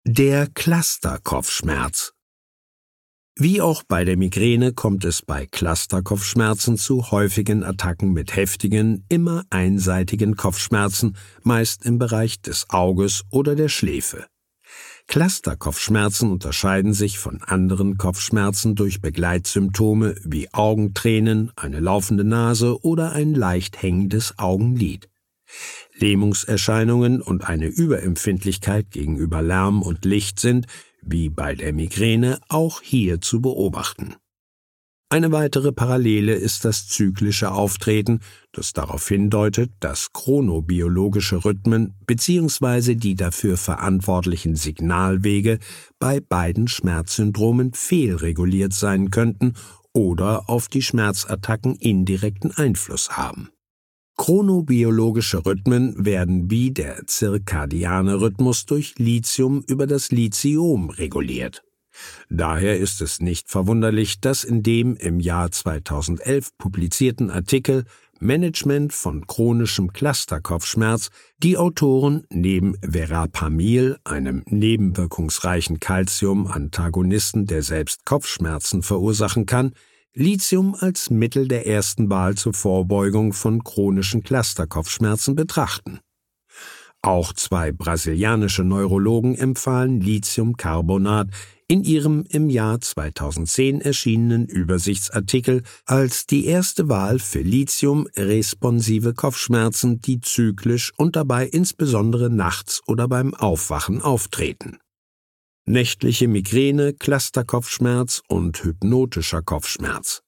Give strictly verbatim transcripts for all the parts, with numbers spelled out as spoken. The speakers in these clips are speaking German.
Der Cluster-Kopfschmerz. Wie auch bei der Migräne kommt es bei Cluster-Kopfschmerzen zu häufigen Attacken mit heftigen, immer einseitigen Kopfschmerzen, meist im Bereich des Auges oder der Schläfe. Cluster-Kopfschmerzen unterscheiden sich von anderen Kopfschmerzen durch Begleitsymptome wie Augentränen, eine laufende Nase oder ein leicht hängendes Augenlid. Lähmungserscheinungen und eine Überempfindlichkeit gegenüber Lärm und Licht sind, wie bei der Migräne, auch hier zu beobachten. Eine weitere Parallele ist das zyklische Auftreten, das darauf hindeutet, dass chronobiologische Rhythmen bzw. die dafür verantwortlichen Signalwege bei beiden Schmerzsyndromen fehlreguliert sein könnten oder auf die Schmerzattacken indirekten Einfluss haben. Chronobiologische Rhythmen werden wie der zirkadiane Rhythmus durch Lithium über das Lithiom reguliert. Daher ist es nicht verwunderlich, dass in dem im Jahr zweitausendelf publizierten Artikel Management von chronischem Clusterkopfschmerz die Autoren neben Verapamil, einem nebenwirkungsreichen Calcium-Antagonisten, der selbst Kopfschmerzen verursachen kann, Lithium als Mittel der ersten Wahl zur Vorbeugung von chronischen Clusterkopfschmerzen betrachten. Auch zwei brasilianische Neurologen empfahlen Lithiumcarbonat in ihrem im Jahr zweitausendzehn erschienenen Übersichtsartikel als die erste Wahl für Lithium-responsive Kopfschmerzen, die zyklisch und dabei insbesondere nachts oder beim Aufwachen auftreten. Nächtliche Migräne, Clusterkopfschmerz und hypnotischer Kopfschmerz.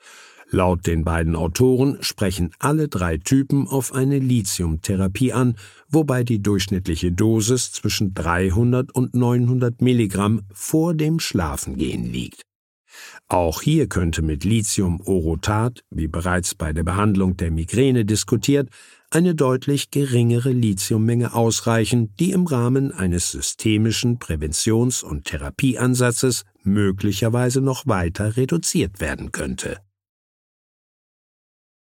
Laut den beiden Autoren sprechen alle drei Typen auf eine Lithiumtherapie an, wobei die durchschnittliche Dosis zwischen dreihundert und neunhundert Milligramm vor dem Schlafengehen liegt. Auch hier könnte mit Lithium-Orotat, wie bereits bei der Behandlung der Migräne diskutiert, eine deutlich geringere Lithiummenge ausreichen, die im Rahmen eines systemischen Präventions- und Therapieansatzes möglicherweise noch weiter reduziert werden könnte.